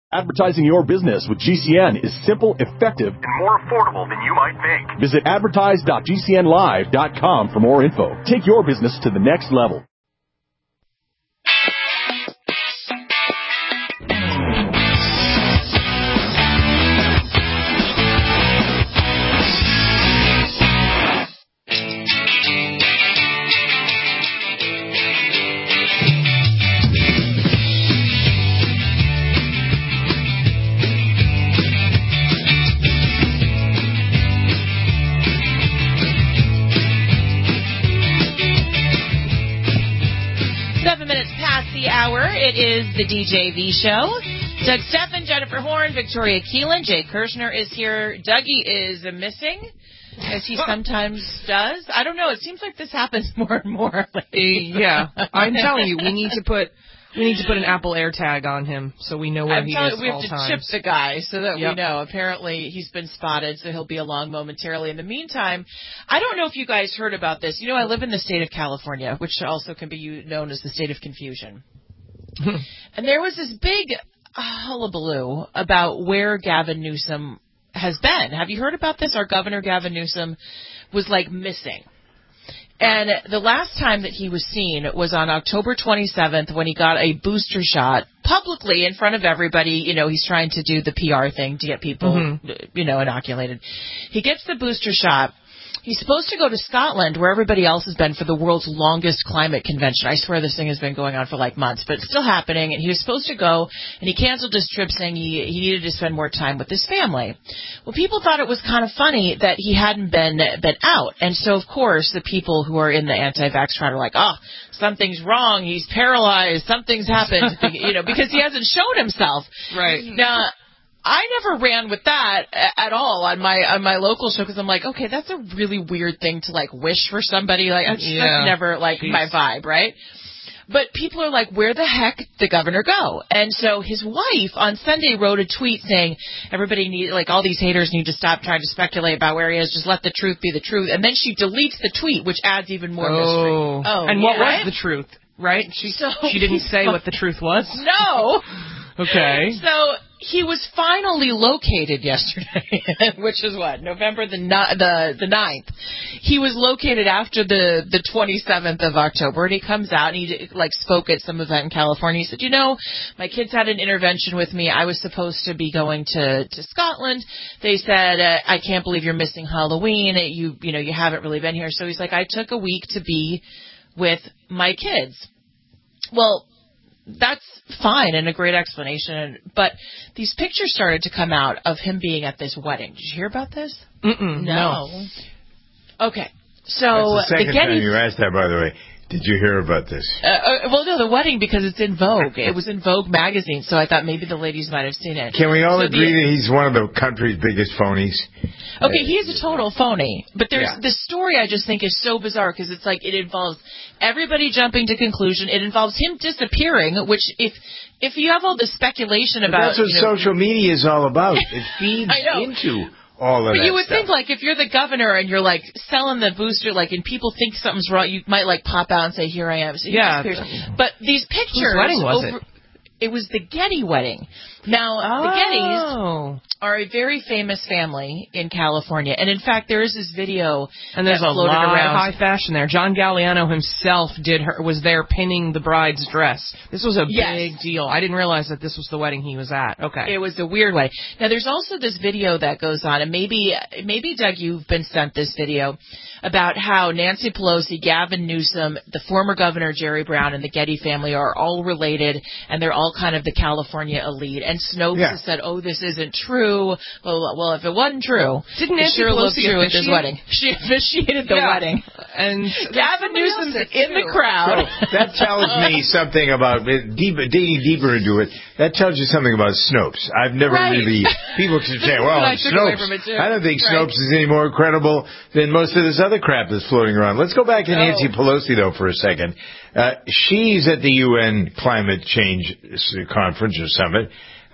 Advertising your business with GCN is simple, effective, and more affordable than you might think. Visit advertise.gcnlive.com for more info. Take your business to the next level. It is the DJV show. Doug Steffen, Jennifer Horn, Victoria Keelan, Jay Kirshner is here. Dougie is missing, as he sometimes does. I don't know. It seems like this happens more and more lately. Yeah, I'm telling you, we need to put an Apple AirTag on him so we know where he is all times. We have to chip the guy so that we know. Apparently, he's been spotted, so he'll be along momentarily. In the meantime, I don't know if you guys heard about this. You know, I live in the state of California, which also can be known as the state of confusion. And there was this big hullabaloo about where Gavin Newsom has been. Have you heard about this? Our governor, Gavin Newsom, was, missing. And the last time that he was seen was on October 27th when he got a booster shot publicly in front of everybody. You know, he's trying to do the PR thing to get people, inoculated. He gets the booster shot. He's supposed to go to Scotland, where everybody else has been, for the world's longest climate convention. I swear this thing has been going on for months, but it's still happening. And he was supposed to go, and he canceled his trip saying he needed to spend more time with his family. Well, people thought it was kind of funny that he hadn't been out. And so, of course, the people who are in the anti-vax crowd are like, oh, something's wrong. He's paralyzed. Something's happened, because he hasn't shown himself. Right. Now, I never ran with that at all on my local show because I'm like, okay, that's a really weird thing to wish for somebody. That's never my vibe, right? But people are like, where the heck did the governor go? And so his wife on Sunday wrote a tweet saying everybody all these haters need to stop trying to speculate about where he is. Just let the truth be the truth. And then she deletes the tweet, which adds even more mystery. Oh, and what was the truth? Right? She didn't say what the truth was? No. Okay. So he was finally located yesterday, which is November the 9th. He was located after the 27th of October, and he comes out and he spoke at some event in California. He said, my kids had an intervention with me. I was supposed to be going to Scotland. They said, I can't believe you're missing Halloween. You haven't really been here. So he's like, I took a week to be with my kids. Well, that's fine and a great explanation, but these pictures started to come out of him being at this wedding. Did you hear about this? No. Okay, so that's the second time you asked that, by the way. Did you hear about this? Well, no, the wedding, because it's in Vogue. It was in Vogue magazine, so I thought maybe the ladies might have seen it. Can we all agree that he's one of the country's biggest phonies? Okay, he's a total phony. But there's this story I just think is so bizarre because it's it involves everybody jumping to conclusion. It involves him disappearing, which if you have all this speculation about... That's what social media is all about. It feeds into... But you would stuff. think, if you're the governor and you're, selling the booster, and people think something's wrong, you might, pop out and say, here I am. So but these pictures... Whose wedding was it? It was the Getty wedding. Now, the Gettys are a very famous family in California. And, in fact, there is this video and there's a lot around. Of high fashion there. John Galliano himself was there pinning the bride's dress. This was a big deal. I didn't realize that this was the wedding he was at. Okay. It was a weird wedding. Now, there's also this video that goes on, and maybe Doug, you've been sent this video, about how Nancy Pelosi, Gavin Newsom, the former governor Jerry Brown, and the Getty family are all related, and they're all kind of the California elite. And Snopes has said, oh, this isn't true. Well, if it wasn't true, didn't it Nancy sure Pelosi looked true at this wedding. She officiated the wedding. And Gavin Newsom's in the crowd. So that tells me something about, digging deeper into it, that tells you something about Snopes. I've never really, people can say, well, Snopes, I don't think Snopes is any more credible than most of this other crap that's floating around. Let's go back to Nancy Pelosi, though, for a second. She's at the UN Climate Change Conference or Summit.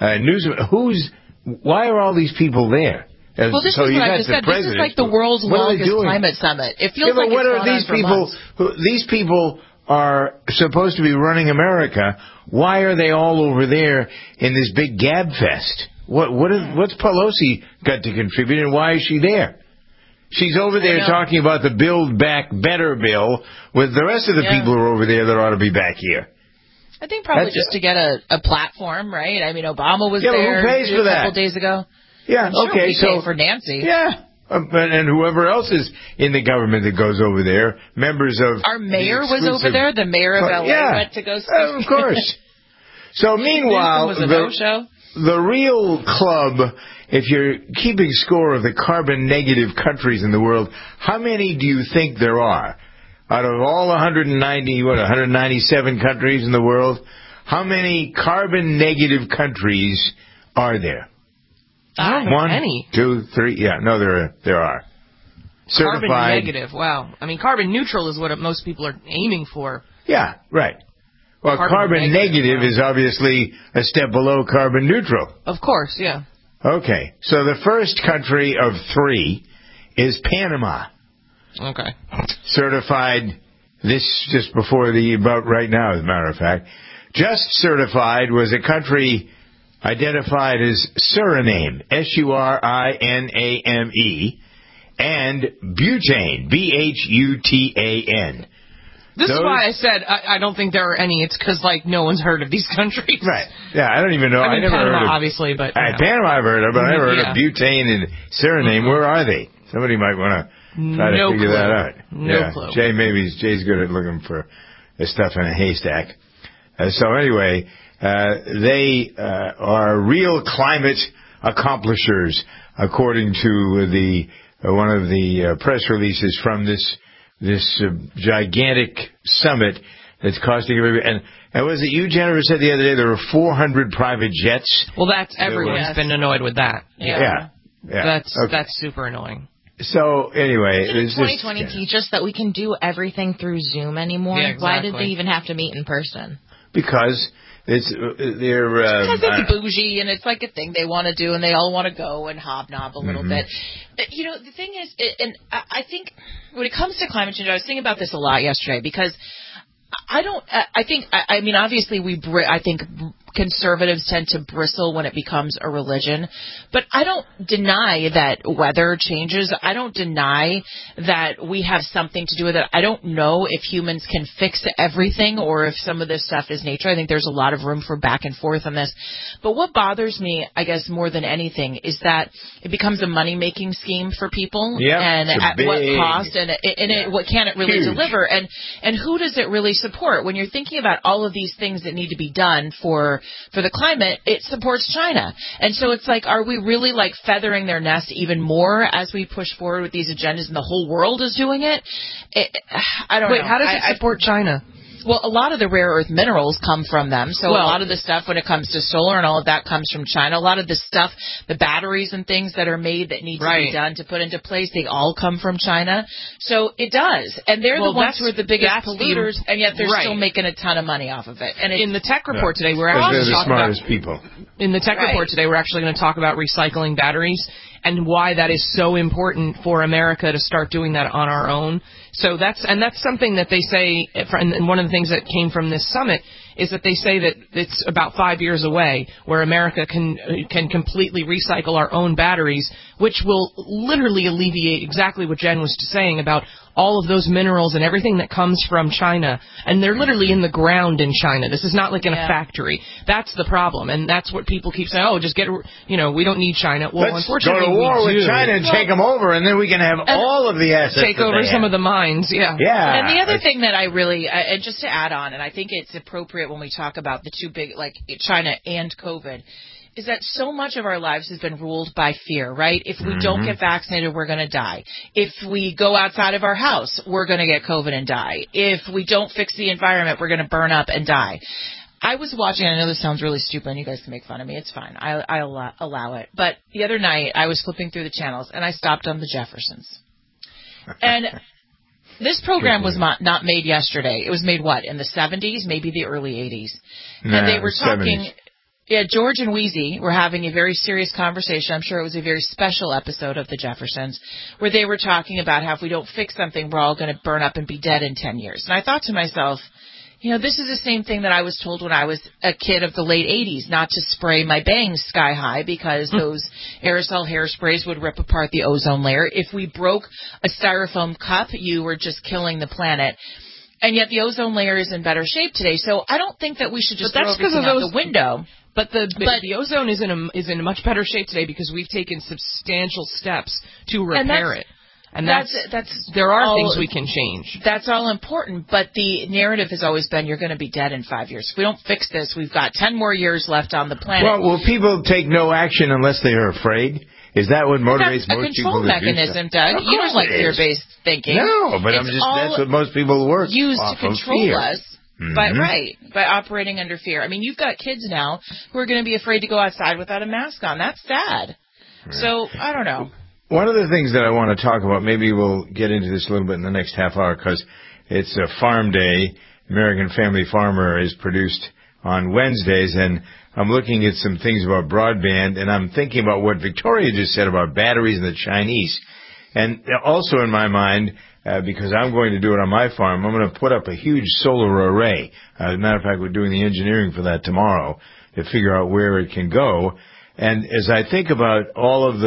Why are all these people there? Well, this is what I just said. This is like the world's longest climate summit. It feels like what it's are these people? months. These people are supposed to be running America. why are they all over there in this big gab fest? What's Pelosi got to contribute, and why is she there? She's over there talking about the Build Back Better bill with the rest of the people who are over there that ought to be back here. I think probably just to get a platform, right? I mean, Obama was there who pays for that? A couple days ago. Yeah, okay, so for Nancy. Yeah. And whoever else is in the government that goes over there, members of our mayor was over there. The mayor of LA went to go speak. Of course. So meanwhile, the real club, if you're keeping score of the carbon negative countries in the world, how many do you think there are? Out of all 197 countries in the world, how many carbon negative countries are there? One, any. 2, 3. Yeah, no, there are. Certified. Carbon negative. Wow. I mean, carbon neutral is what most people are aiming for. Yeah, right. Well, carbon negative is obviously a step below carbon neutral. Of course, yeah. Okay, so the first country of 3 is Panama. Okay. Certified just before about right now, as a matter of fact. Just certified was a country identified as Suriname, Suriname, and Butane, Bhutan. This is why I said I don't think there are any. It's because, no one's heard of these countries. Right. Yeah, I don't even know. I never Panama, heard of obviously, but... Panama I've heard of, but I never heard of Butane and Suriname. Mm-hmm. Where are they? Somebody might want to try to figure that out. No clue. Jay's good at looking for the stuff in a haystack. So anyway... they are real climate accomplishers, according to one of the press releases from this gigantic summit that's costing everybody. And was it you, Jennifer, said the other day there were 400 private jets? Well, everyone's been annoyed with that. Yeah. That's super annoying. So anyway, didn't 2020 teach us that we can do everything through Zoom anymore? Yeah, exactly. Why did they even have to meet in person? Because because it's bougie and it's like a thing they want to do and they all want to go and hobnob a little bit. But, the thing is, and I think when it comes to climate change, I was thinking about this a lot yesterday because obviously I think conservatives tend to bristle when it becomes a religion, but I don't deny that weather changes. I don't deny that we have something to do with it. I don't know if humans can fix everything or if some of this stuff is nature. I think there's a lot of room for back and forth on this. But what bothers me, I guess, more than anything is that it becomes a money-making scheme for people. And at what cost and what can it really deliver? And who does it really support? When you're thinking about all of these things that need to be done for the climate, it supports China. And so it's like, are we really feathering their nest even more as we push forward with these agendas and the whole world is doing it? I don't know. Wait, how does it support China? Well, a lot of the rare earth minerals come from them. So a lot of the stuff when it comes to solar and all of that comes from China. A lot of the stuff, the batteries and things that are made that need to be done to put into place, they all come from China. So it does. And they're the ones who are the biggest polluters, and yet they're still making a ton of money off of it. And in the tech report today, we're actually the smartest people. In the tech report today, we're actually going to talk about recycling batteries and why that is so important for America to start doing that on our own. So that's something that they say, and one of the things that came from this summit is that they say that it's about 5 years away where America can completely recycle our own batteries, which will literally alleviate exactly what Jen was saying about all of those minerals and everything that comes from China. And they're literally in the ground in China. This is not like in a factory. That's the problem. And that's what people keep saying, just we don't need China. Well, let's unfortunately, go to war with China and take them over, and then we can have all of the assets. Take over some of the mines, yeah. And the other thing that I really, and just to add on, and I think it's appropriate when we talk about the two big, China and COVID, is that so much of our lives has been ruled by fear, right? If we don't get vaccinated, we're going to die. If we go outside of our house, we're going to get COVID and die. If we don't fix the environment, we're going to burn up and die. I was watching, I know this sounds really stupid, and you guys can make fun of me. It's fine. I'll allow it. But the other night, I was flipping through the channels, and I stopped on the Jeffersons. And this program was not made yesterday. It was made, in the 70s, maybe the early 80s. And they were talking... 70s. Yeah, George and Wheezy were having a very serious conversation. I'm sure it was a very special episode of The Jeffersons, where they were talking about how if we don't fix something, we're all going to burn up and be dead in 10 years. And I thought to myself, This is the same thing that I was told when I was a kid of the late 80s, not to spray my bangs sky high because those aerosol hairsprays would rip apart the ozone layer. If we broke a styrofoam cup, you were just killing the planet. And yet the ozone layer is in better shape today. So I don't think that we should just throw everything out the window. But the ozone is in a much better shape today because we've taken substantial steps to repair it. And there are things we can change. That's all important, but the narrative has always been you're going to be dead in 5 years. If we don't fix this, we've got 10 more years left on the planet. Well, will people take no action unless they are afraid? Is that what motivates most people to do? That's a control mechanism, Doug. You don't like fear-based thinking. No, but that's what most people work used off to control of us. By operating under fear. I mean, you've got kids now who are going to be afraid to go outside without a mask on. That's sad. Right. So, I don't know. One of the things that I want to talk about, maybe we'll get into this a little bit in the next half hour because it's a farm day. American Family Farmer is produced on Wednesdays, and I'm looking at some things about broadband, and I'm thinking about what Victoria just said about batteries and the Chinese. And also in my mind, because I'm going to do it on my farm, I'm going to put up a huge solar array. As a matter of fact, we're doing the engineering for that tomorrow to figure out where it can go. And as I think about all of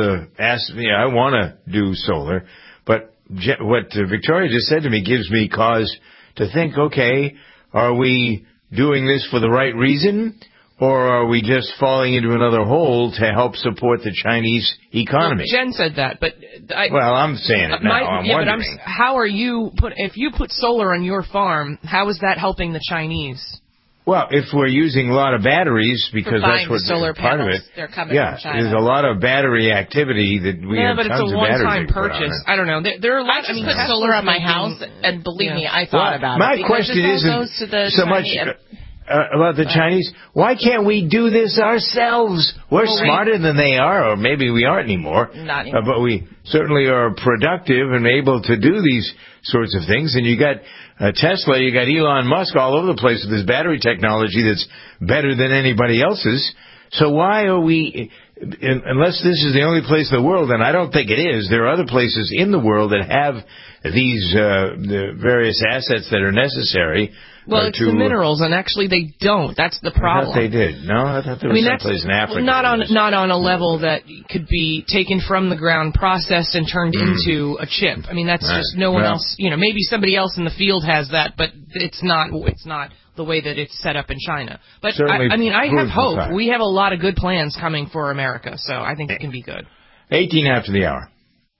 I want to do solar, but what Victoria just said to me gives me cause to think, okay, are we doing this for the right reason? Or are we just falling into another hole to help support the Chinese economy? Well, Jen said that, but I'm saying it now. I'm wondering. How are you if you put solar on your farm? How is that helping the Chinese? Well, if we're using a lot of batteries, because that's what solar part panels, of it. They're coming from China. There's a lot of battery activity that we have tons of batteries. Yeah, but it's a one-time purchase. I don't know. There are a lot. I put solar on my house, and believe me, I thought about it. My question isn't so much about the Chinese. Why can't we do this ourselves? We're smarter than they are, or maybe we aren't anymore. Not anymore. But we certainly are productive and able to do these sorts of things. And you got Tesla, you got Elon Musk all over the place with this battery technology that's better than anybody else's. So why are we, unless this is the only place in the world, and I don't think it is, there are other places in the world that have these the various assets that are necessary. Well, it's the minerals, and actually they don't. That's the problem. I thought they did. No, I thought there was someplace in Africa. Not on a level that could be taken from the ground, processed, and turned into a chip. I mean, that's just no one else. Maybe somebody else in the field has that, but it's not the way that it's set up in China. But I have hope. We have a lot of good plans coming for America, so I think it can be good. 18 after the hour.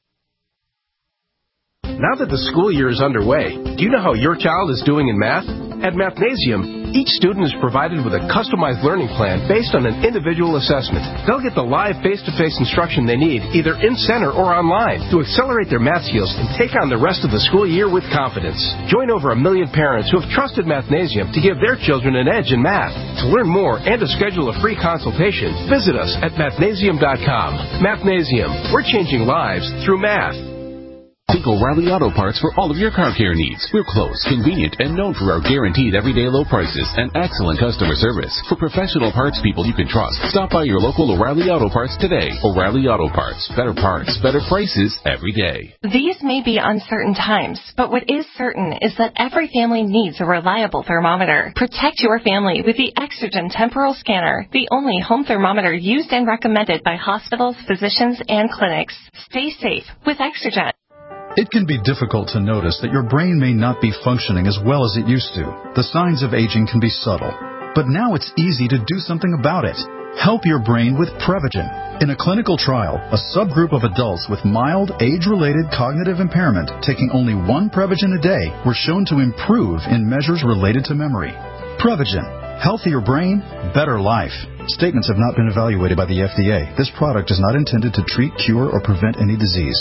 Now that the school year is underway, do you know how your child is doing in math? At Mathnasium, each student is provided with a customized learning plan based on an individual assessment. They'll get the live face-to-face instruction they need, either in-center or online, to accelerate their math skills and take on the rest of the school year with confidence. Join over 1 million parents who have trusted Mathnasium to give their children an edge in math. To learn more and to schedule a free consultation, visit us at mathnasium.com. Mathnasium, we're changing lives through math. Think O'Reilly Auto Parts for all of your car care needs. We're close, convenient, and known for our guaranteed everyday low prices and excellent customer service. For professional parts people you can trust, stop by your local O'Reilly Auto Parts today. O'Reilly Auto Parts. Better parts, better prices every day. These may be uncertain times, but what is certain is that every family needs a reliable thermometer. Protect your family with the Exergen Temporal Scanner, the only home thermometer used and recommended by hospitals, physicians, and clinics. Stay safe with Exergen. It can be difficult to notice that your brain may not be functioning as well as it used to. The signs of aging can be subtle, but now it's easy to do something about it. Help your brain with Prevagen. In a clinical trial, a subgroup of adults with mild age-related cognitive impairment taking only one Prevagen a day were shown to improve in measures related to memory. Prevagen. Healthier brain, better life. Statements have not been evaluated by the FDA. This product is not intended to treat, cure, or prevent any disease.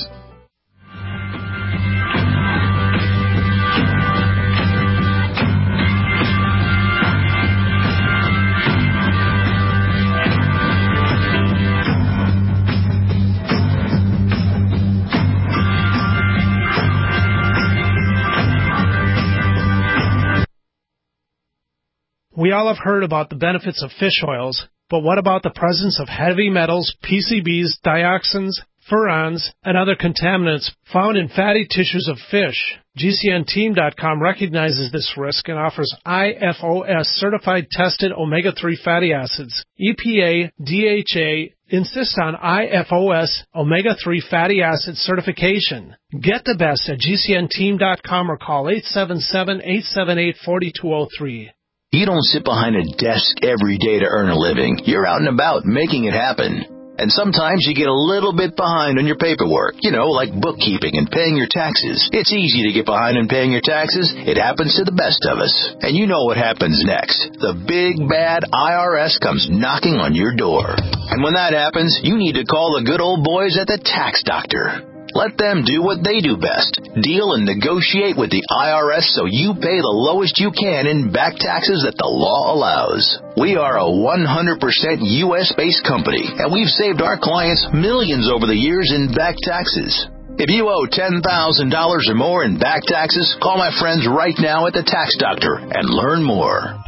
We all have heard about the benefits of fish oils, but what about the presence of heavy metals, PCBs, dioxins, furans, and other contaminants found in fatty tissues of fish. GCNteam.com recognizes this risk and offers IFOS certified tested omega-3 fatty acids. EPA, DHA insist on IFOS omega-3 fatty acid certification. Get the best at GCNteam.com or call 877-878-4203. You don't sit behind a desk every day to earn a living. You're out and about making it happen. And sometimes you get a little bit behind on your paperwork, like bookkeeping and paying your taxes. It's easy to get behind on paying your taxes. It happens to the best of us. And you know what happens next. The big, bad IRS comes knocking on your door. And when that happens, you need to call the good old boys at the Tax Doctor. Let them do what they do best. Deal and negotiate with the IRS so you pay the lowest you can in back taxes that the law allows. We are a 100% U.S.-based company, and we've saved our clients millions over the years in back taxes. If you owe $10,000 or more in back taxes, call my friends right now at the Tax Doctor and learn more.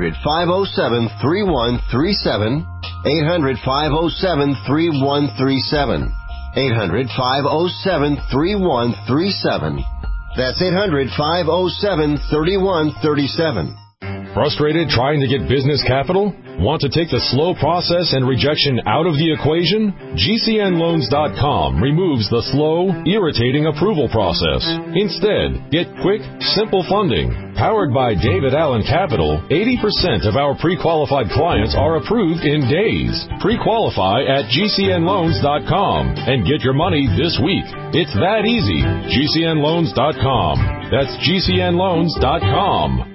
800-507-3137. 800-507-3137. 800-507-3137. That's 800-507-3137. Frustrated trying to get business capital? Want to take the slow process and rejection out of the equation? GCNloans.com removes the slow, irritating approval process. Instead, get quick, simple funding. Powered by David Allen Capital, 80% of our pre-qualified clients are approved in days. Pre-qualify at GCNloans.com and get your money this week. It's that easy. GCNloans.com. That's GCNloans.com.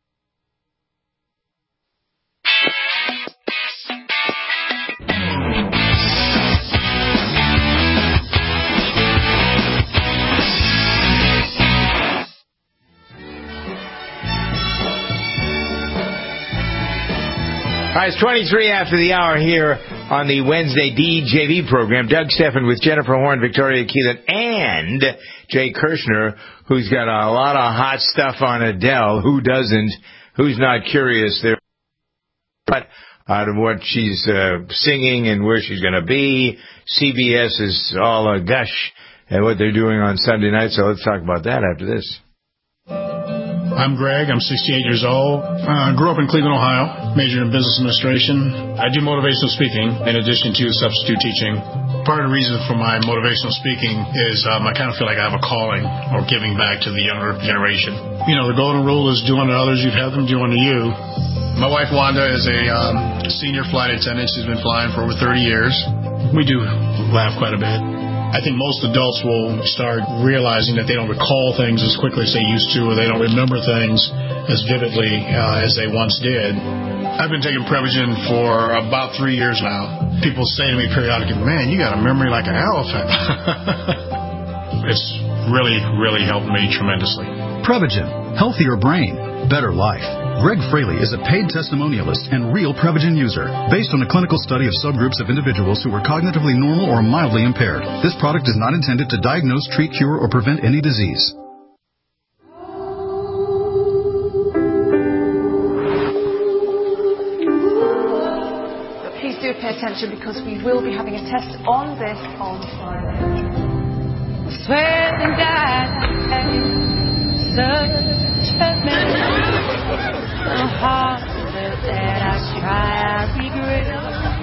All right, it's 23 after the hour here on the Wednesday DJV program. Doug Steffen with Jennifer Horn, Victoria Keelan, and Jay Kirshner, who's got a lot of hot stuff on Adele. Who doesn't? Who's not curious there? But out of what she's singing and where she's going to be. CBS is all a gush at what they're doing on Sunday night, so let's talk about that after this. I'm Greg. I'm 68 years old. Grew up in Cleveland, Ohio. Majored in business administration. I do motivational speaking in addition to substitute teaching. Part of the reason for my motivational speaking is I kind of feel like I have a calling or giving back to the younger generation. The golden rule is do unto others you'd have them do unto you. My wife Wanda is a senior flight attendant. She's been flying for over 30 years. We do laugh quite a bit. I think most adults will start realizing that they don't recall things as quickly as they used to, or they don't remember things as vividly as they once did. I've been taking Prevagen for about 3 years now. People say to me periodically, man, you got a memory like an elephant. It's really, really helped me tremendously. Prevagen, healthier brain, better life. Greg Fraley is a paid testimonialist and real Prevagen user based on a clinical study of subgroups of individuals who were cognitively normal or mildly impaired. This product is not intended to diagnose, treat, cure, or prevent any disease. Please do pay attention because we will be having a test on this on Friday. Swear and die. Such a man, a heart that I try, I regret.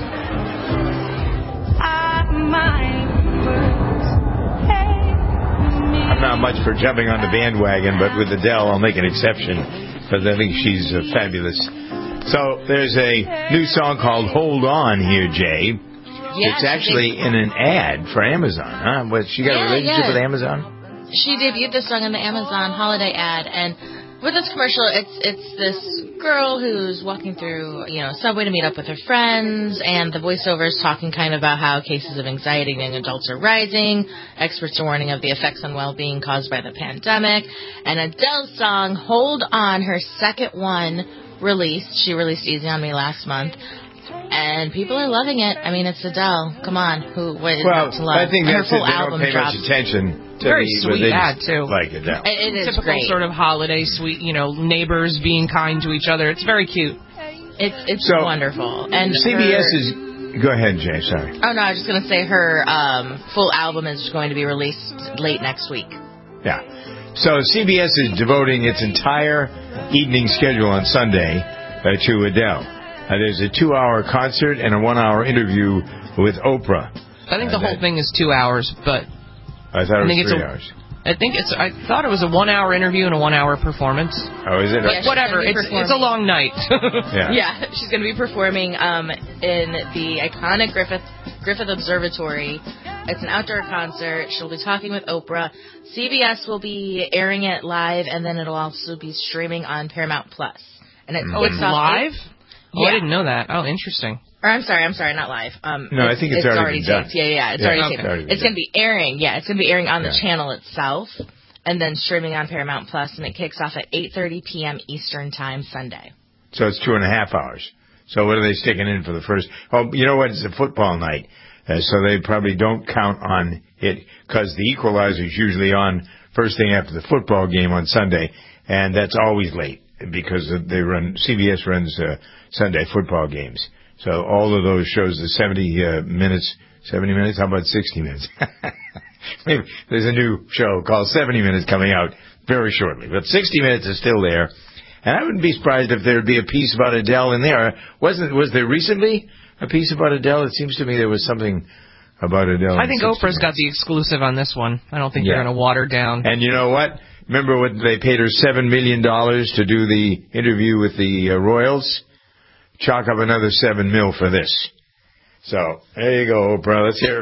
I'm not much for jumping on the bandwagon, but with Adele, I'll make an exception because I think she's fabulous. So there's a new song called "Hold On" here, Jay. Yes, it's actually in an ad for Amazon, huh? But she got a relationship with Amazon. She debuted this song in the Amazon holiday ad, and with this commercial, it's this girl who's walking through, subway to meet up with her friends, and the voiceover is talking kind of about how cases of anxiety in young adults are rising. Experts are warning of the effects on well-being caused by the pandemic. And Adele's song, "Hold On," her second one, released. She released "Easy on Me" last month. And people are loving it. I mean, it's Adele. Come on. What is not to love? I think that's her full it. They album don't pay drops. much attention to very sweet ad, too. Like Adele. It is typical great. sort of holiday sweet, neighbors being kind to each other. It's very cute. It's so wonderful. And CBS is Go ahead, Jay. Sorry. Oh, no, I was just going to say her full album is going to be released late next week. Yeah. So CBS is devoting its entire evening schedule on Sunday to Adele. There's a 2-hour concert and a 1-hour interview with Oprah. I think the whole thing is 2 hours, but I thought it was 3 hours. I thought it was a 1-hour interview and a 1-hour performance. Oh, is it? But whatever. It's a long night. Yeah, she's going to be performing in the iconic Griffith Observatory. It's an outdoor concert. She'll be talking with Oprah. CBS will be airing it live, and then it'll also be streaming on Paramount Plus. And it's live? Yeah. I didn't know that. Oh, interesting. Or I'm sorry, not live. No, I think it's already taped. Done. Yeah, it's already taped. It's going to be airing. Yeah, it's going to be airing on the channel itself, and then streaming on Paramount Plus, and it kicks off at 8:30 p.m. Eastern Time Sunday. So it's 2.5 hours. So what are they sticking in for the first? Oh, you know what? It's a football night, so they probably don't count on it because the Equalizer is usually on first thing after the football game on Sunday, and that's always late because CBS runs Sunday football games. So all of those shows, the 70 minutes, how about 60 minutes? Maybe there's a new show called 70 Minutes coming out very shortly. But 60 Minutes is still there. And I wouldn't be surprised if there'd be a piece about Adele in there. Was there recently a piece about Adele? It seems to me there was something about Adele. I think Oprah's got the exclusive on this one. I don't think they're going to water down. And you know what? Remember when they paid her $7 million to do the interview with the Royals? Chalk up another $7 million for this. So there you go, Oprah. Let's hear it.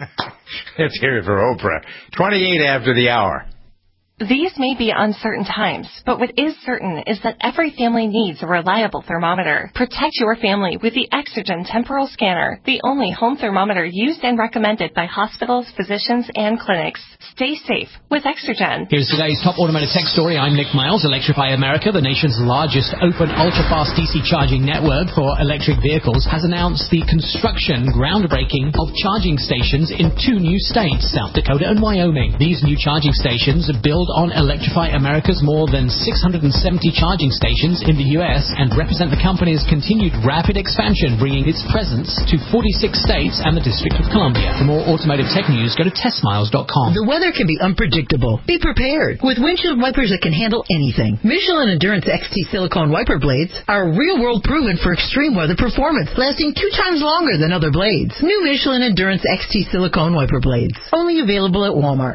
Let's hear it for Oprah. 28 after the hour. These may be uncertain times, but what is certain is that every family needs a reliable thermometer. Protect your family with the Exergen Temporal Scanner, the only home thermometer used and recommended by hospitals, physicians, and clinics. Stay safe with Exergen. Here's today's top automotive tech story. I'm Nick Miles. Electrify America, the nation's largest open ultra-fast DC charging network for electric vehicles, has announced the construction groundbreaking of charging stations in 2 new states, South Dakota and Wyoming. These new charging stations build on Electrify America's more than 670 charging stations in the U.S. and represent the company's continued rapid expansion, bringing its presence to 46 states and the District of Columbia. For more automotive tech news, go to testmiles.com. The weather can be unpredictable. Be prepared with windshield wipers that can handle anything. Michelin Endurance XT silicone wiper blades are real-world proven for extreme weather performance, lasting 2 times longer than other blades. New Michelin Endurance XT silicone wiper blades, only available at Walmart.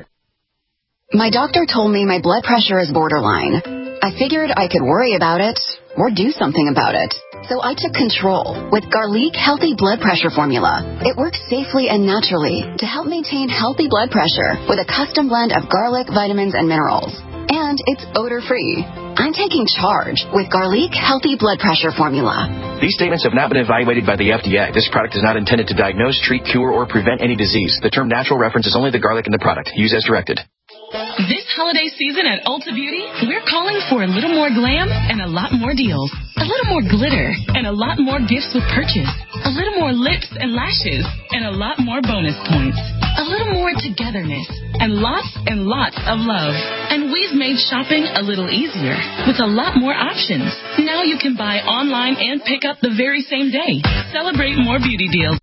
My doctor told me my blood pressure is borderline. I figured I could worry about it or do something about it. So I took control with Garlic Healthy Blood Pressure Formula. It works safely and naturally to help maintain healthy blood pressure with a custom blend of garlic, vitamins, and minerals. And it's odor-free. I'm taking charge with Garlic Healthy Blood Pressure Formula. These statements have not been evaluated by the FDA. This product is not intended to diagnose, treat, cure, or prevent any disease. The term natural references only the garlic in the product. Use as directed. This holiday season at Ulta Beauty, we're calling for a little more glam and a lot more deals. A little more glitter and a lot more gifts with purchase. A little more lips and lashes and a lot more bonus points. A little more togetherness and lots of love. And we've made shopping a little easier with a lot more options. Now you can buy online and pick up the very same day. Celebrate more beauty deals.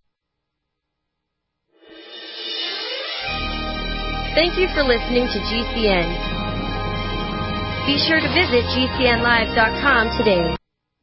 Thank you for listening to GCN. Be sure to visit GCNlive.com today.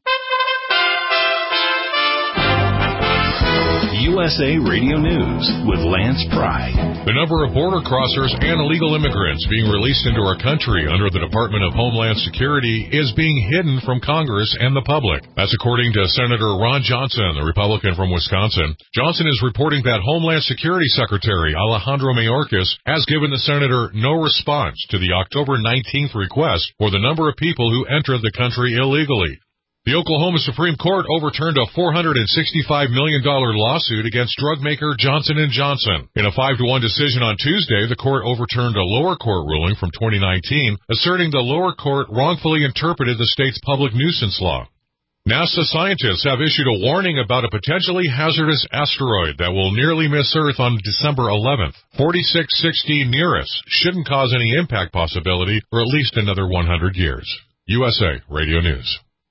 USA Radio News with Lance Pry. The number of border crossers and illegal immigrants being released into our country under the Department of Homeland Security is being hidden from Congress and the public. That's according to Senator Ron Johnson, the Republican from Wisconsin. Johnson is reporting that Homeland Security Secretary Alejandro Mayorkas has given the senator no response to the October 19th request for the number of people who entered the country illegally. The Oklahoma Supreme Court overturned a $465 million lawsuit against drug maker Johnson & Johnson. In a 5-1 decision on Tuesday, the court overturned a lower court ruling from 2019, asserting the lower court wrongfully interpreted the state's public nuisance law. NASA scientists have issued a warning about a potentially hazardous asteroid that will nearly miss Earth on December 11th. 4660 Nearest shouldn't cause any impact possibility for at least another 100 years. USA Radio News.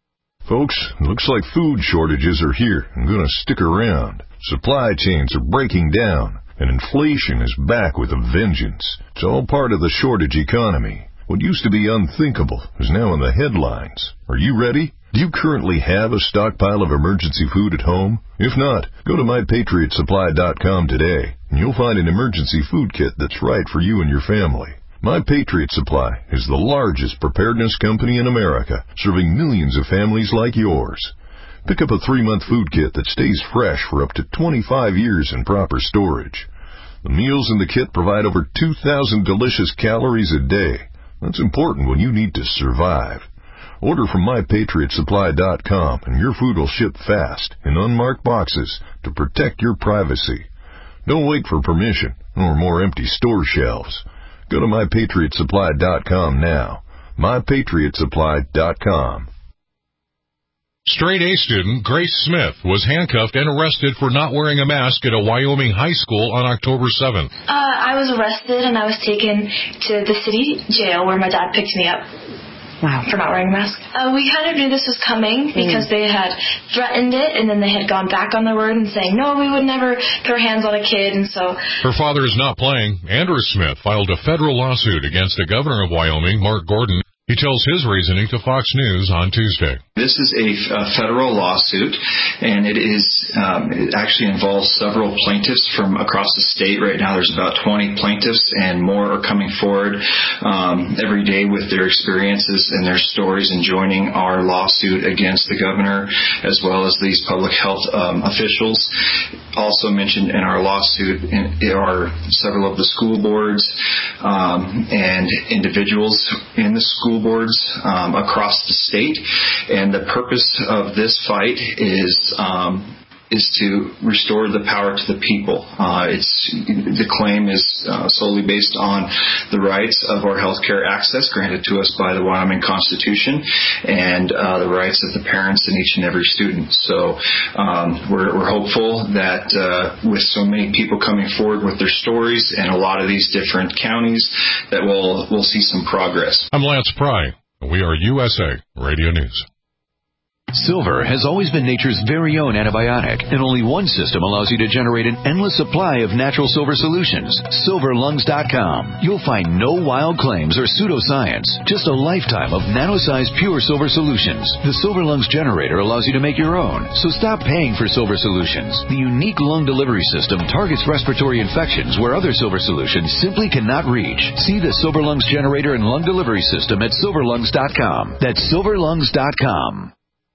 Folks, looks like food shortages are here and going to stick around. Supply chains are breaking down, and inflation is back with a vengeance. It's all part of the shortage economy. What used to be unthinkable is now in the headlines. Are you ready? Do you currently have a stockpile of emergency food at home? If not, go to MyPatriotSupply.com today, and you'll find an emergency food kit that's right for you and your family. My Patriot Supply is the largest preparedness company in America, serving millions of families like yours. Pick up a 3-month food kit that stays fresh for up to 25 years in proper storage. The meals in the kit provide over 2,000 delicious calories a day. That's important when you need to survive. Order from MyPatriotSupply.com and your food will ship fast in unmarked boxes to protect your privacy. Don't wait for permission or more empty store shelves. Go to MyPatriotSupply.com now. MyPatriotSupply.com. Straight A student Grace Smith was handcuffed and arrested for not wearing a mask at a Wyoming high school on October 7th. I was arrested and I was taken to the city jail where my dad picked me up. Wow. For not wearing a mask. We kind of knew this was coming because they had threatened it and then they had gone back on their word and saying, no, we would never put our hands on a kid. And so her father is not playing. Andrew Smith filed a federal lawsuit against the governor of Wyoming, Mark Gordon. He tells his reasoning to Fox News on Tuesday. This is a federal lawsuit, and it actually involves several plaintiffs from across the state. Right now there's about 20 plaintiffs, and more are coming forward every day with their experiences and their stories and joining our lawsuit against the governor as well as these public health officials. Also mentioned in our lawsuit are several of the school boards and individuals in the school boards across the state, and the purpose of this fight is to restore the power to the people. The claim is solely based on the rights of our health care access granted to us by the Wyoming Constitution and the rights of the parents in each and every student. So we're hopeful that with so many people coming forward with their stories and a lot of these different counties that we'll see some progress. I'm Lance Pry. We are USA Radio News. Silver has always been nature's very own antibiotic, and only one system allows you to generate an endless supply of natural silver solutions. SilverLungs.com. You'll find no wild claims or pseudoscience, just a lifetime of nano-sized pure silver solutions. The Silver Lungs generator allows you to make your own, so stop paying for silver solutions. The unique lung delivery system targets respiratory infections where other silver solutions simply cannot reach. See the Silver Lungs generator and lung delivery system at SilverLungs.com. That's SilverLungs.com.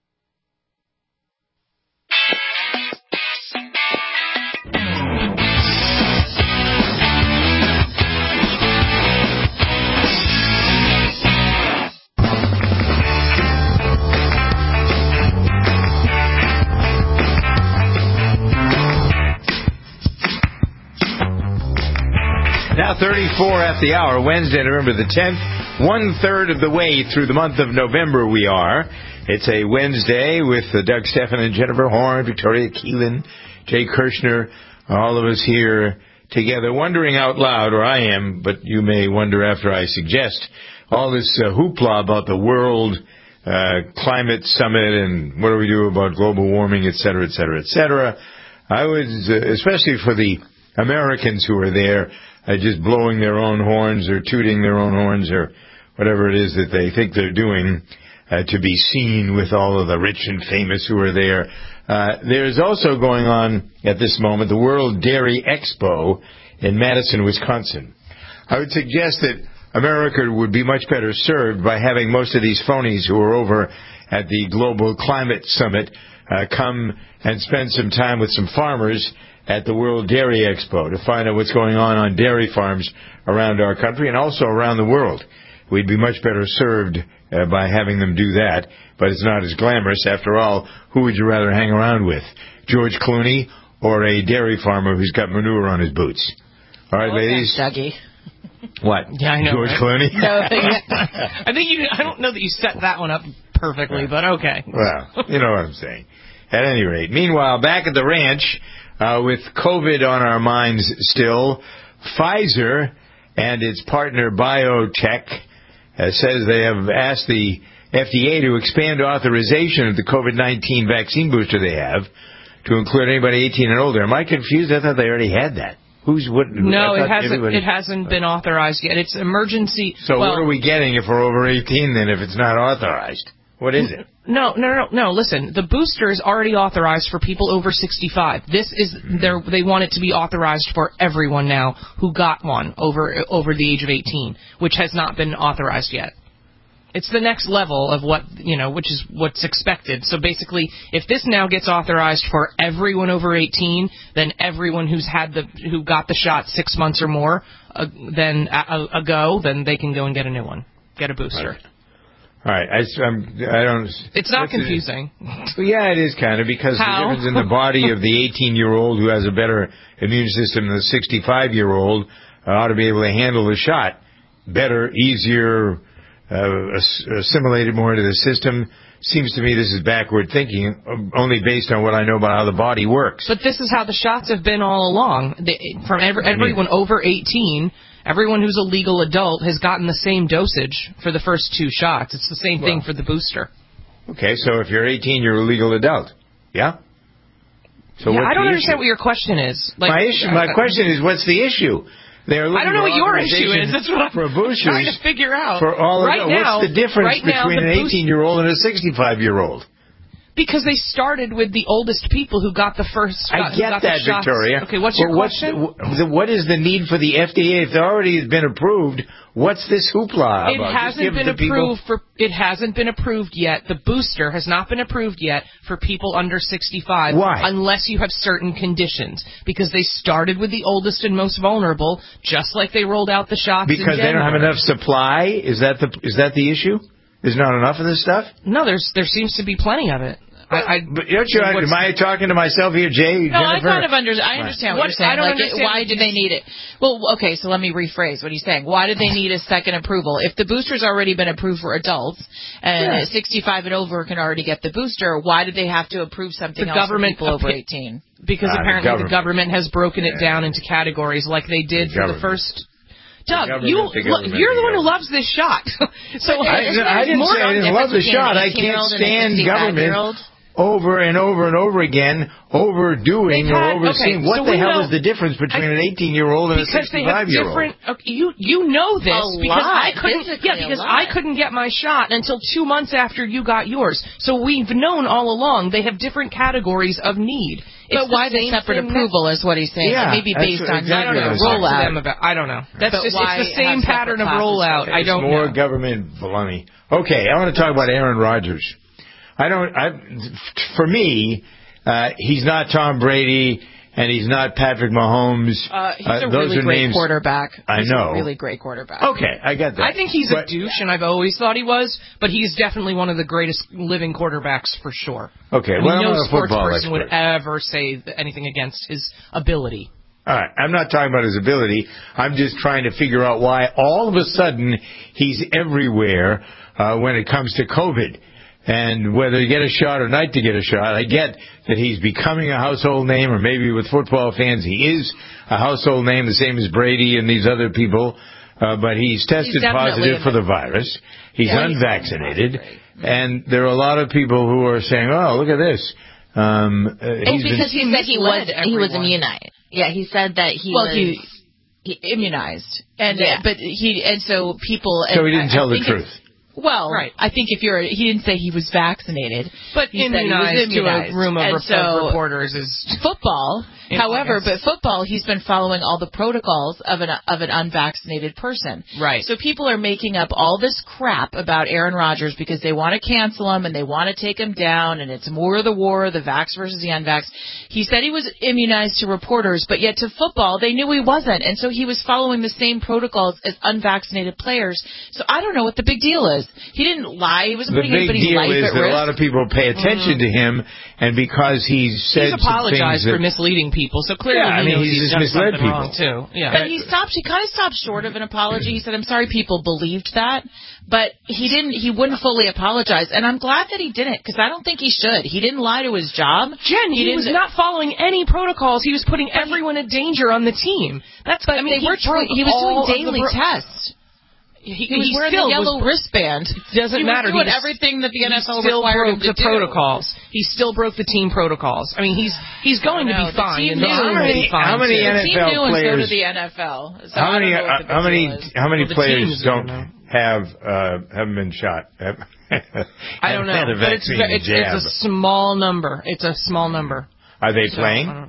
Now 34 at the hour, Wednesday, November the 10th. 1/3 of the way through the month of November we are. It's a Wednesday with Doug Stephan and Jennifer Horn, Victoria Keelan, Jay Kirshner, all of us here together, wondering out loud, or I am, but you may wonder after I suggest, all this hoopla about the World Climate Summit and what do we do about global warming, et cetera, et cetera, et cetera. I would, especially for the Americans who are there, just blowing their own horns or tooting their own horns or whatever it is that they think they're doing to be seen with all of the rich and famous who are there. There's also going on at this moment the World Dairy Expo in Madison, Wisconsin. I would suggest that America would be much better served by having most of these phonies who are over at the Global Climate Summit come and spend some time with some farmers at the World Dairy Expo to find out what's going on dairy farms around our country and also around the world. We'd be much better served by having them do that, but it's not as glamorous. After all, who would you rather hang around with, George Clooney or a dairy farmer who's got manure on his boots? All right, ladies. Dougie. What? Yeah, I know, George right? Clooney? No, I don't know that you set that one up perfectly, but okay. Well, you know what I'm saying. At any rate, meanwhile, back at the ranch, with COVID on our minds still, Pfizer and its partner BioNTech says they have asked the FDA to expand authorization of the COVID-19 vaccine booster they have to include anybody 18 and older. Am I confused? I thought they already had that. No, it hasn't been authorized yet. It's emergency. So what are we getting if we're over 18 then if it's not authorized? What is it? No. Listen, the booster is already authorized for people over 65. They want it to be authorized for everyone now who got one over the age of 18, which has not been authorized yet. It's the next level of which is what's expected. So basically, if this now gets authorized for everyone over 18, then everyone who got the shot 6 months or more then they can go and get a new one, get a booster. All right. I don't. It's not confusing. Well, yeah, it is kind of because the difference in the body of the 18-year-old who has a better immune system than the 65-year-old ought to be able to handle the shot better, easier. Assimilated more into the system. Seems to me this is backward thinking, only based on what I know about how the body works. But this is how the shots have been all along. From everyone over 18, everyone who's a legal adult has gotten the same dosage for the first 2 shots. It's the same thing for the booster. Okay, so if you're 18, you're a legal adult. Yeah? So I don't understand what your question is. My question is, what's the issue? I don't know what your issue is. That's what I'm trying to figure out. For all what's the difference between an 18-year-old and a 65-year-old? Because they started with the oldest people who got the first. I get that, Victoria. Okay, what's your question? What is the need for the FDA if it already has been approved? What's this hoopla about? It hasn't been approved yet. The booster has not been approved yet for people under 65. Why? Unless you have certain conditions. Because they started with the oldest and most vulnerable, just like they rolled out the shots. Because they don't have enough supply. Is that the issue? There's not enough of this stuff? No, there seems to be plenty of it. But am I talking to myself here, Jay? No, Jennifer? I understand what you're saying. I don't understand. Why did they need it? Well, okay, so let me rephrase what he's saying. Why did they need a second approval? If the booster's already been approved for adults and 65 and over can already get the booster, why did they have to approve something else for people over 18? Because apparently the government has broken it down into categories like they did for the first... Doug, you're the one who loves this shot. So I didn't say I didn't love the shot. I can't stand government over and over and over again overdoing or overseeing. What the hell is the difference between an 18-year-old and a 65-year-old? You know this because I couldn't get my shot until 2 months after you got yours. So we've known all along they have different categories of need. But why the separate approval is what he's saying. Yeah, maybe based on rollout. I don't know. It's the same pattern of rollout. I don't know. More government baloney. Okay, I want to talk about Aaron Rodgers. For me, he's not Tom Brady and he's not Patrick Mahomes. He's a really great quarterback. I know. He's a really great quarterback. Okay, I get that. I think he's a douche, and I've always thought he was, but he's definitely one of the greatest living quarterbacks for sure. Okay, no sports person would ever say anything against his ability. All right, I'm not talking about his ability. I'm just trying to figure out why all of a sudden he's everywhere when it comes to COVID. And whether you get a shot or not to get a shot, I get that he's becoming a household name, or maybe with football fans he is a household name, the same as Brady and these other people. But he's tested positive for the virus. He's unvaccinated. And there are a lot of people who are saying, oh, look at this. Because he said he was immunized. Yeah, he said that he immunized. So people... So he didn't tell the truth. Well, I think he didn't say he was vaccinated, but he immunized to a room of reporters is football. However, but football, he's been following all the protocols of an unvaccinated person. Right. So people are making up all this crap about Aaron Rodgers because they want to cancel him and they want to take him down, and it's more of the war, the vax versus the unvax. He said he was immunized to reporters, but yet to football, they knew he wasn't, and so he was following the same protocols as unvaccinated players. So I don't know what the big deal is. He didn't lie. He wasn't putting anybody's life at risk. The big deal is that a lot of people pay attention to him, and because he's apologized for misleading people, so clearly he's done something wrong too. Yeah. But he kind of stopped short of an apology. He said, "I'm sorry people believed that," but he wouldn't fully apologize, and I'm glad that he didn't, because I don't think he should. He didn't lie to his job. Jen, he was not following any protocols. He was putting everyone in danger on the team. He was doing daily tests. He was wearing the yellow wristband. It doesn't matter. He was doing everything that the NFL required him to do. Protocols. He still broke the team protocols. I mean, he's going to be fine. How many NFL players? The team knew and so did the NFL. So how many players haven't been shot? I don't know. But it's a small number. It's a small number. Are they playing?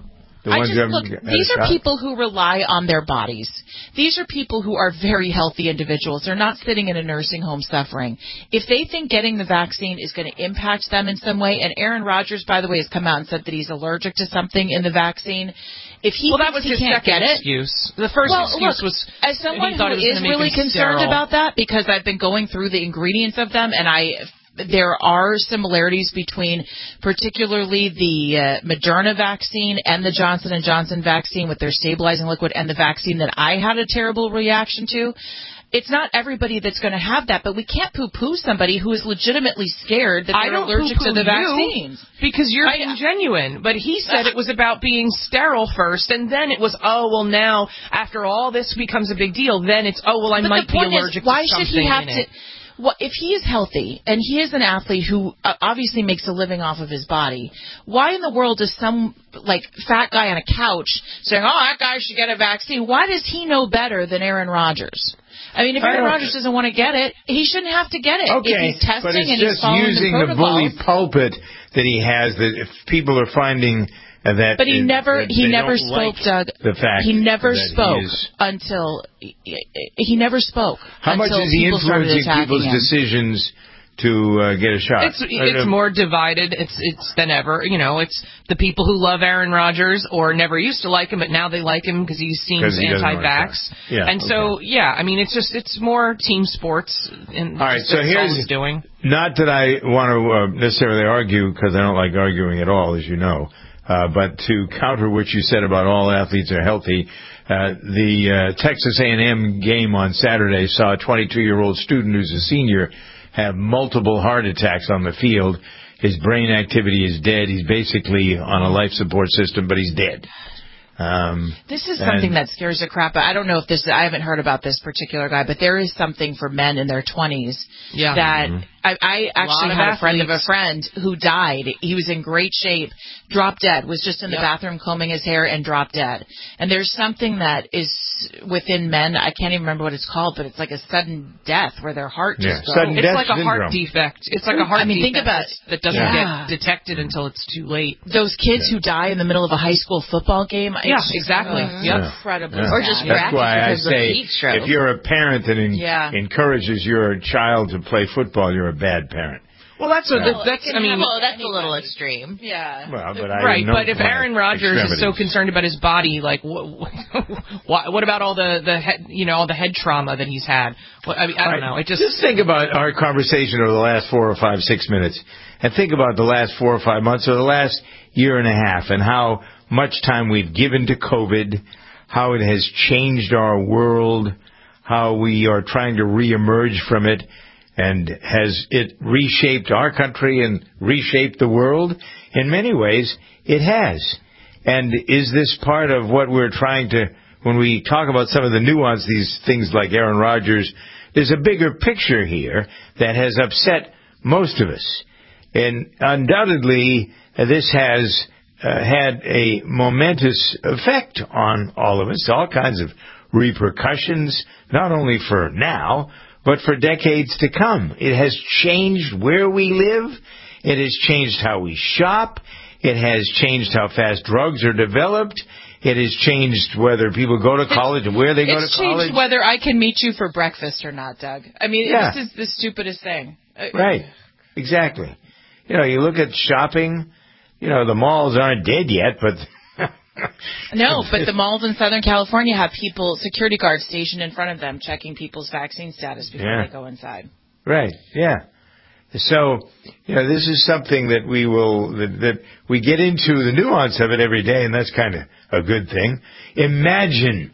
These are people who rely on their bodies. These are people who are very healthy individuals. They're not sitting in a nursing home suffering. If they think getting the vaccine is going to impact them in some way, and Aaron Rodgers, by the way, has come out and said that he's allergic to something in the vaccine. If he that was his second excuse. The first excuse was as someone who is really concerned about that, because I've been going through the ingredients of them, and there are similarities between particularly the Moderna vaccine and the Johnson & Johnson vaccine with their stabilizing liquid and the vaccine that I had a terrible reaction to. It's not everybody that's going to have that, but we can't poo-poo somebody who is legitimately scared that they're allergic to the vaccines. Because you're being genuine. But he said it was about being sterile first, and then it was, now, after all this becomes a big deal, then it's, I might be allergic to something. Why should he have to... Well, if he is healthy, and he is an athlete who obviously makes a living off of his body, why in the world does some, fat guy on a couch saying, that guy should get a vaccine? Why does he know better than Aaron Rodgers? I mean, if Aaron Rodgers doesn't want to get it, he shouldn't have to get it. Okay, if he's testing but it's and just he's following using the bully pulpit that he has, that if people are finding... But he never spoke, Doug. The fact he never spoke until he never spoke. How much is he influencing people's decisions to get a shot? It's more divided. It's than ever. It's the people who love Aaron Rodgers or never used to like him, but now they like him because he seems anti-vax. So I mean, it's more team sports. All right, so here's doing. Not that I want to necessarily argue, because I don't like arguing at all, as you know. But to counter what you said about all athletes are healthy, the Texas A&M game on Saturday saw a 22-year-old student who's a senior have multiple heart attacks on the field. His brain activity is dead. He's basically on a life support system, but he's dead. This is something that scares the crap out. I don't know if I haven't heard about this particular guy, but there is something for men in their 20s that I actually had a friend of a friend who died. He was in great shape, dropped dead, was just in the bathroom combing his hair and dropped dead. And there's something that is within men, I can't even remember what it's called, but it's like a sudden death where their heart just goes. It's like a heart defect. It's like a heart defect think about that doesn't get detected until it's too late. Those kids who die in the middle of a high school football game. Exactly. Incredibly. Or just that's why I say, if you're a parent that encourages your child to play football, you're a bad parent. Well, that's a little extreme. Yeah. Well, but if Aaron Rodgers is so concerned about his body, what about all the head, all the head trauma that he's had? I don't know. Just think about our conversation over the last 4 or 5, 6 minutes, and think about the last 4 or 5 months or the last year and a half, and how much time we've given to COVID, how it has changed our world, how we are trying to reemerge from it. And has it reshaped our country and reshaped the world? In many ways, it has. And is this part of what we're trying to, when we talk about some of the nuance, these things like Aaron Rodgers, there's a bigger picture here that has upset most of us. And undoubtedly, this has had a momentous effect on all of us, all kinds of repercussions, not only for now, but for decades to come. It has changed where we live. It has changed how we shop. It has changed how fast drugs are developed. It has changed whether people go to college and where they go to college. It's changed whether I can meet you for breakfast or not, Doug. I mean, this is the stupidest thing. Right. Exactly. You look at shopping, the malls aren't dead yet, but... No, but the malls in Southern California have security guards stationed in front of them checking people's vaccine status before they go inside. Right, yeah. So, this is something that that we get into the nuance of it every day, and that's kind of a good thing. Imagine,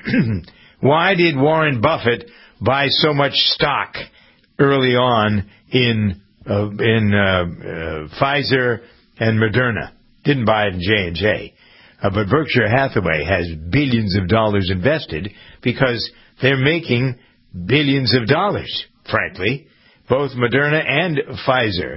why did Warren Buffett buy so much stock early on in Pfizer and Moderna? Didn't buy it in J&J. But Berkshire Hathaway has billions of dollars invested because they're making billions of dollars, frankly, both Moderna and Pfizer.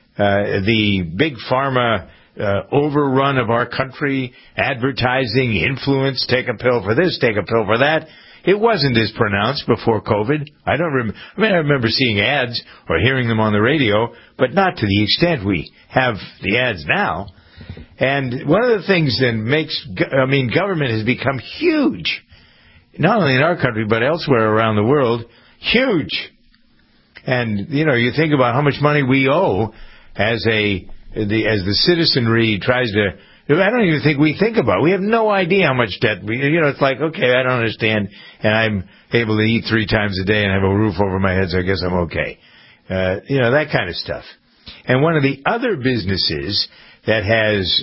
The big pharma overrun of our country, advertising, influence, take a pill for this, take a pill for that. It wasn't as pronounced before COVID. I remember seeing ads or hearing them on the radio, but not to the extent we have the ads now. And one of the things that government has become huge, not only in our country, but elsewhere around the world, huge. And, you think about how much money we owe as the citizenry tries to, I don't even think we think about it. We have no idea how much debt it's like, okay, I don't understand, and I'm able to eat 3 times a day and have a roof over my head, so I guess I'm okay. That kind of stuff. And one of the other businesses that has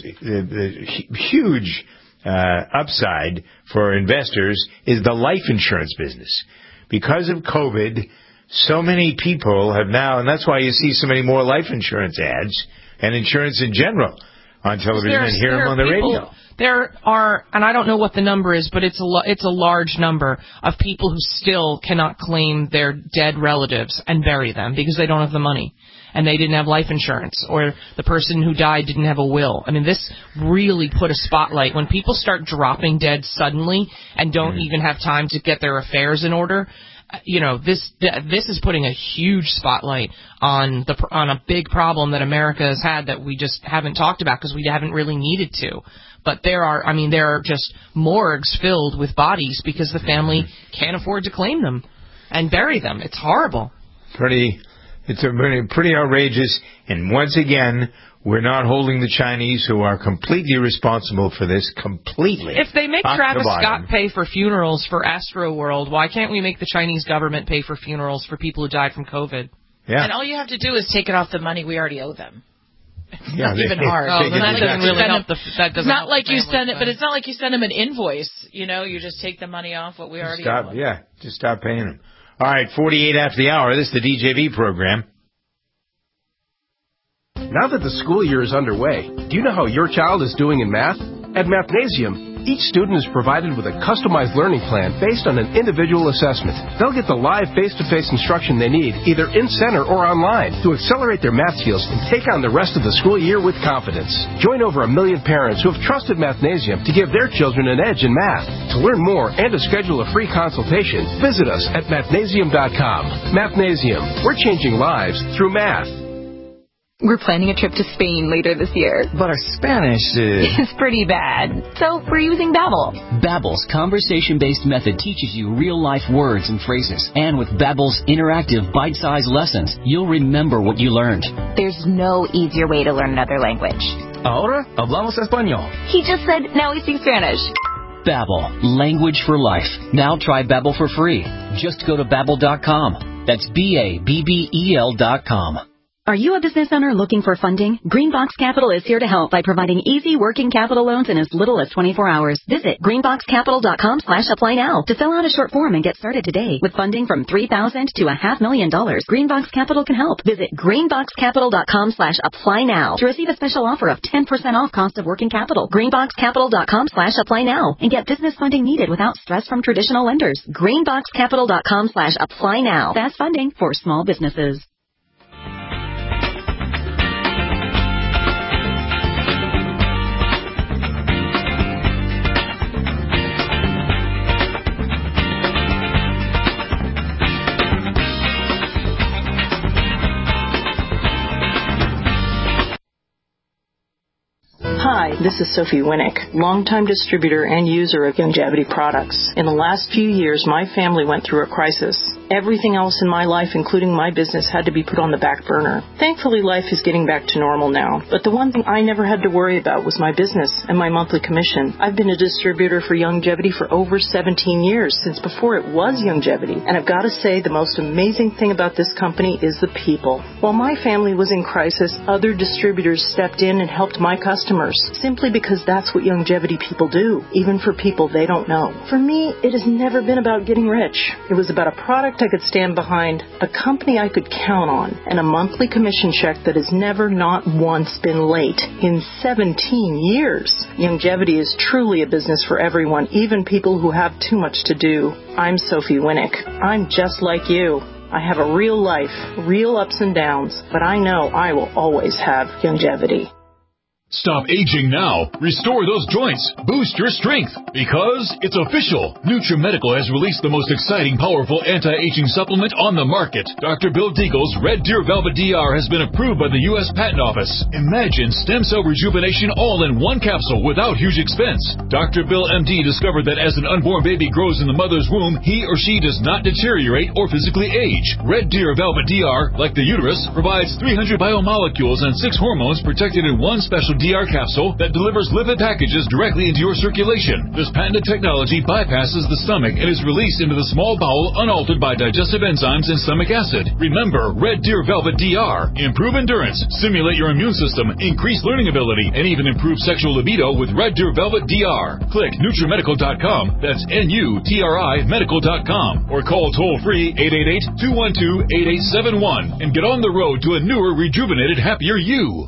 huge upside for investors is the life insurance business. Because of COVID, so many people have now, and that's why you see so many more life insurance ads and insurance in general on television and hear them on the radio. There are, and I don't know what the number is, but it's a large number of people who still cannot claim their dead relatives and bury them because they don't have the money and they didn't have life insurance, or the person who died didn't have a will. I mean, this really put a spotlight. When people start dropping dead suddenly and don't even have time to get their affairs in order, this is putting a huge spotlight on a big problem that America has had that we just haven't talked about because we haven't really needed to. But there are just morgues filled with bodies because the family can't afford to claim them and bury them. It's horrible. It's pretty outrageous. And once again, we're not holding the Chinese, who are completely responsible for this, completely. If they make Travis Scott pay for funerals for Astro World, why can't we make the Chinese government pay for funerals for people who died from COVID? Yeah. And all you have to do is take it off the money we already owe them. It's not even hard. That doesn't really help. It's not like you send it, but it's not like you send them an invoice. You just take the money off what we already owe them. Yeah, just stop paying them. All right, 48 after the hour. This is the DJV program. Now that the school year is underway, do you know how your child is doing in math? At Mathnasium, each student is provided with a customized learning plan based on an individual assessment. They'll get the live face-to-face instruction they need, either in center or online, to accelerate their math skills and take on the rest of the school year with confidence. Join over 1 million parents who have trusted Mathnasium to give their children an edge in math. To learn more and to schedule a free consultation, visit us at mathnasium.com. Mathnasium, we're changing lives through math. We're planning a trip to Spain later this year. But our Spanish is pretty bad. So we're using Babbel. Babbel's conversation-based method teaches you real-life words and phrases. And with Babbel's interactive bite-sized lessons, you'll remember what you learned. There's no easier way to learn another language. Ahora hablamos español. He just said, now we speak Spanish. Babbel, language for life. Now try Babbel for free. Just go to Babbel.com. That's Babbel.com. Are you a business owner looking for funding? Greenbox Capital is here to help by providing easy working capital loans in as little as 24 hours. Visit greenboxcapital.com/apply now to fill out a short form and get started today. With funding from $3,000 to $500,000, Greenbox Capital can help. Visit greenboxcapital.com/apply now to receive a special offer of 10% off cost of working capital. Greenboxcapital.com/apply now and get business funding needed without stress from traditional lenders. Greenboxcapital.com/apply now. Fast funding for small businesses. Hi, this is Sophie Winnick, longtime distributor and user of Youngevity products. In the last few years, my family went through a crisis. Everything else in my life, including my business, had to be put on the back burner. Thankfully, life is getting back to normal now. But the one thing I never had to worry about was my business and my monthly commission. I've been a distributor for Youngevity for over 17 years, since before it was Youngevity. And I've got to say, the most amazing thing about this company is the people. While my family was in crisis, other distributors stepped in and helped my customers, simply because that's what Youngevity people do, even for people they don't know. For me, it has never been about getting rich. It was about a product product I could stand behind, a company I could count on, and a monthly commission check that has never not once been late in 17 years. Youngevity is truly a business for everyone, even people who have too much to do. I'm Sophie Winnick. I'm just like you. I have a real life, real ups and downs, but I know I will always have Youngevity. Stop aging now. Restore those joints. Boost your strength. Because it's official. NutriMedical has released the most exciting, powerful anti-aging supplement on the market. Dr. Bill Deagle's Red Deer Velvet DR has been approved by the U.S. Patent Office. Imagine stem cell rejuvenation all in one capsule without huge expense. Dr. Bill MD discovered that as an unborn baby grows in the mother's womb, he or she does not deteriorate or physically age. Red Deer Velvet DR, like the uterus, provides 300 biomolecules and 6 hormones protected in one special DR capsule that delivers lipid packages directly into your circulation. This patented technology bypasses the stomach and is released into the small bowel unaltered by digestive enzymes and stomach acid. Remember, Red Deer Velvet DR. Improve endurance, stimulate your immune system, increase learning ability, and even improve sexual libido with Red Deer Velvet DR. Click NutriMedical.com, that's NUTRI Medical.com, or call toll-free 888-212-8871 and get on the road to a newer, rejuvenated, happier you.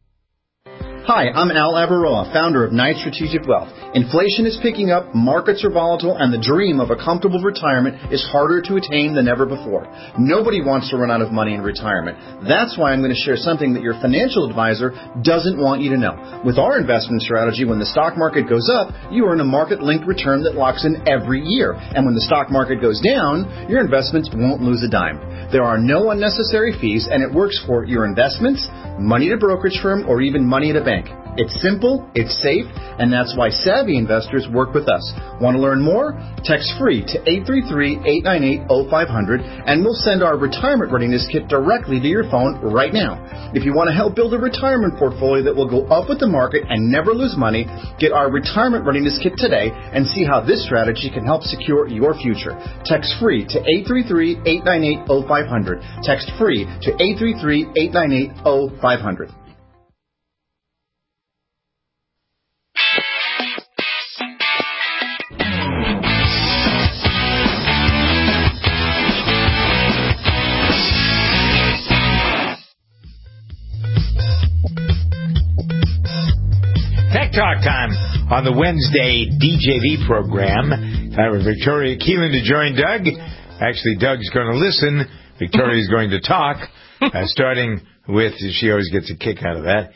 Hi, I'm Al Avaroa, founder of Knight Strategic Wealth. Inflation is picking up, markets are volatile, and the dream of a comfortable retirement is harder to attain than ever before. Nobody wants to run out of money in retirement. That's why I'm going to share something that your financial advisor doesn't want you to know. With our investment strategy, when the stock market goes up, you earn a market-linked return that locks in every year. And when the stock market goes down, your investments won't lose a dime. There are no unnecessary fees, and it works for your investments, money at a brokerage firm, or even money at a bank. It's simple, it's safe, and that's why savvy investors work with us. Want to learn more? Text free to 833-898-0500, and we'll send our retirement readiness kit directly to your phone right now. If you want to help build a retirement portfolio that will go up with the market and never lose money, get our retirement readiness kit today and see how this strategy can help secure your future. Text free to 833-898-0500. Text free to 833-898-0500. Tech Talk time on the Wednesday DJV program. Time for Victoria Keelan to join Doug. Actually, Doug's going to listen. Victoria's going to talk, starting with, she always gets a kick out of that,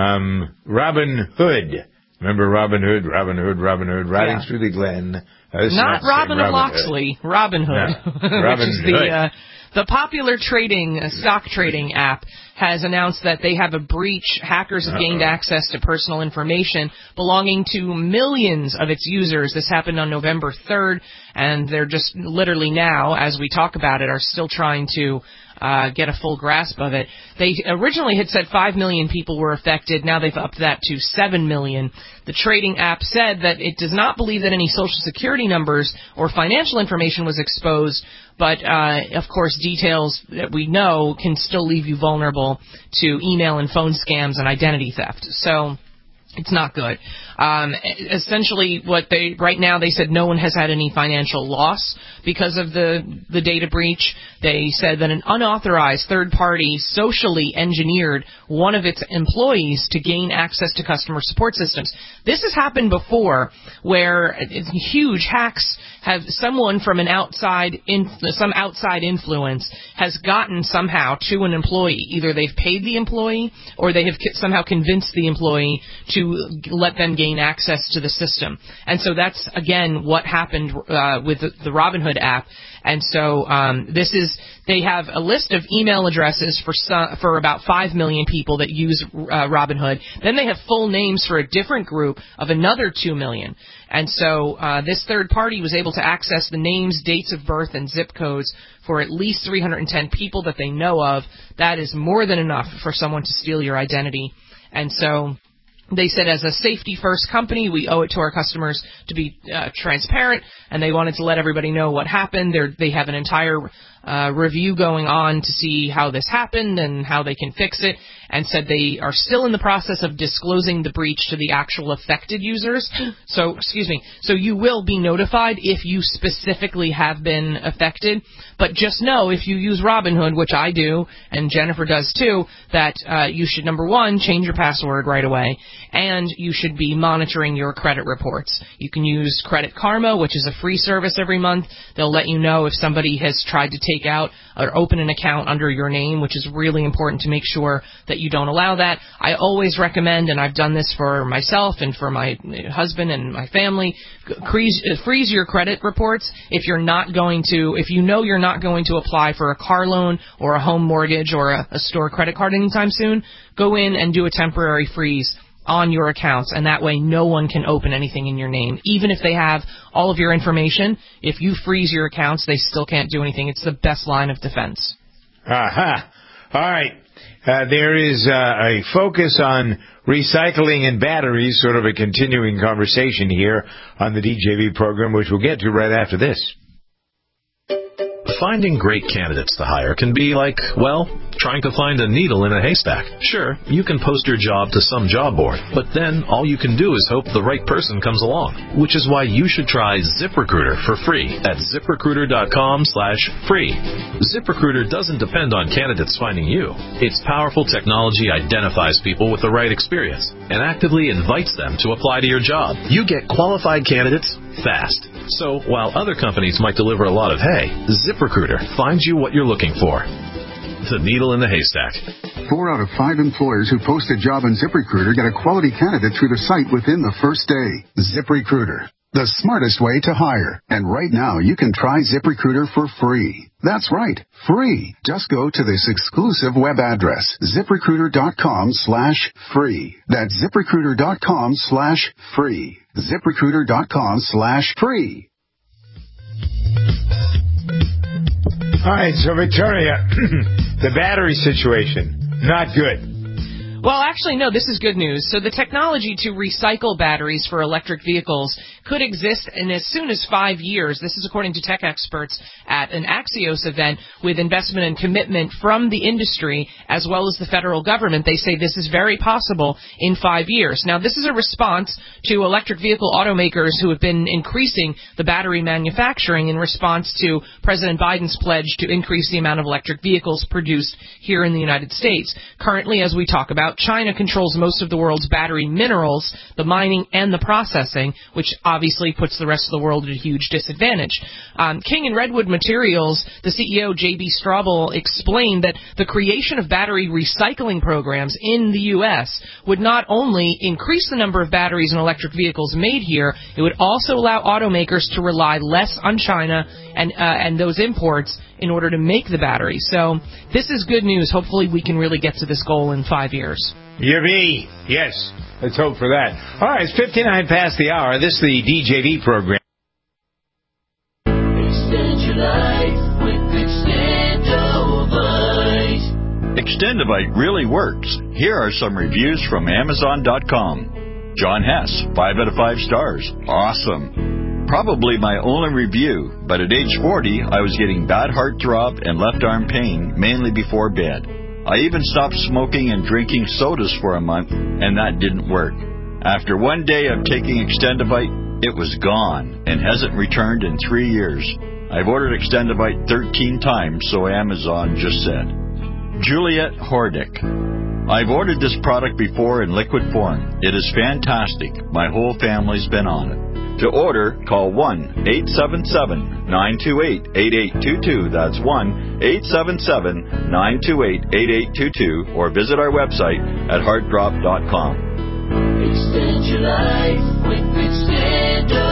Robin Hood. Remember Robin Hood, riding through the glen. Not Robin of Locksley, Robin Hood, which is the popular stock trading app has announced that they have a breach. Hackers have gained access to personal information belonging to millions of its users. This happened on November 3rd, and they're just literally now, as we talk about it, are still trying to get a full grasp of it. They originally had said 5 million people were affected. Now they've upped that to 7 million. The trading app said that it does not believe that any Social Security numbers or financial information was exposed, but of course details that we know can still leave you vulnerable to email and phone scams and identity theft. So it's not good. Essentially, right now they said no one has had any financial loss because of the data breach. They said that an unauthorized third party socially engineered one of its employees to gain access to customer support systems. This has happened before, where huge hacks have someone from some outside influence has gotten somehow to an employee. Either they've paid the employee or they have somehow convinced the employee to let them gain access to the system. And so that's, again, what happened with the Robinhood app. And so they have a list of email addresses for about 5 million people that use Robinhood. Then they have full names for a different group of another 2 million. And so this third party was able to access the names, dates of birth, and zip codes for at least 310 people that they know of. That is more than enough for someone to steal your identity. And so They said, as a safety-first company, we owe it to our customers to be transparent, and they wanted to let everybody know what happened. They have an entire review going on to see how this happened and how they can fix it, and said they are still in the process of disclosing the breach to the actual affected users. So you will be notified if you specifically have been affected, but just know if you use Robinhood, which I do, and Jennifer does too, that you should, number one, change your password right away, and you should be monitoring your credit reports. You can use Credit Karma, which is a free service every month. They'll let you know if somebody has tried to take out or open an account under your name, which is really important to make sure that you don't allow that. I always recommend, and I've done this for myself and for my husband and my family, freeze your credit reports if you know you're not going to apply for a car loan or a home mortgage or a store credit card anytime soon. Go in and do a temporary freeze on your accounts, and that way no one can open anything in your name. Even if they have all of your information, if you freeze your accounts, they still can't do anything. It's the best line of defense. Aha. All right. There is a focus on recycling and batteries, sort of a continuing conversation here on the DJV program, which we'll get to right after this. Finding great candidates to hire can be like, well, trying to find a needle in a haystack. Sure, you can post your job to some job board, but then all you can do is hope the right person comes along, which is why you should try ZipRecruiter for free at ZipRecruiter.com/free. ZipRecruiter doesn't depend on candidates finding you. Its powerful technology identifies people with the right experience and actively invites them to apply to your job. You get qualified candidates fast. So while other companies might deliver a lot of hay, ZipRecruiter finds you what you're looking for. The needle in the haystack. 4 out of 5 employers who post a job on ZipRecruiter get a quality candidate through the site within the first day. ZipRecruiter, the smartest way to hire. And right now, you can try ZipRecruiter for free. That's right, free. Just go to this exclusive web address, ZipRecruiter.com/free. That's ZipRecruiter.com/free. ZipRecruiter.com/free. All right, so Victoria, the battery situation, not good. Well, actually, no, this is good news. So the technology to recycle batteries for electric vehicles could exist in as soon as 5 years. This is according to tech experts at an Axios event with investment and commitment from the industry as well as the federal government. They say this is very possible in 5 years. Now, this is a response to electric vehicle automakers who have been increasing the battery manufacturing in response to President Biden's pledge to increase the amount of electric vehicles produced here in the United States. Currently, as we talk about, China controls most of the world's battery minerals, the mining and the processing, which obviously puts the rest of the world at a huge disadvantage. King and Redwood Materials, the CEO, J.B. Straubel, explained that the creation of battery recycling programs in the U.S. would not only increase the number of batteries in electric vehicles made here, it would also allow automakers to rely less on China and those imports in order to make the battery. So this is good news. Hopefully we can really get to this goal in 5 years. Yippee! Yes, let's hope for that. All right, it's 59 past the hour. This is the DJV program. Extend your life with Extendovite. Extendovite really works. Here are some reviews from Amazon.com. John Hess, 5 out of 5 stars. Awesome. Probably my only review, but at age 40, I was getting bad heartthrob and left arm pain, mainly before bed. I even stopped smoking and drinking sodas for a month, and that didn't work. After 1 day of taking Extendovite, it was gone and hasn't returned in 3 years. I've ordered Extendovite 13 times, so Amazon just said. Juliet Hordick. I've ordered this product before in liquid form. It is fantastic. My whole family's been on it. To order, call 1-877-928-8822. That's 1-877-928-8822. Or visit our website at heartdrop.com. Extend your life with Extendovite.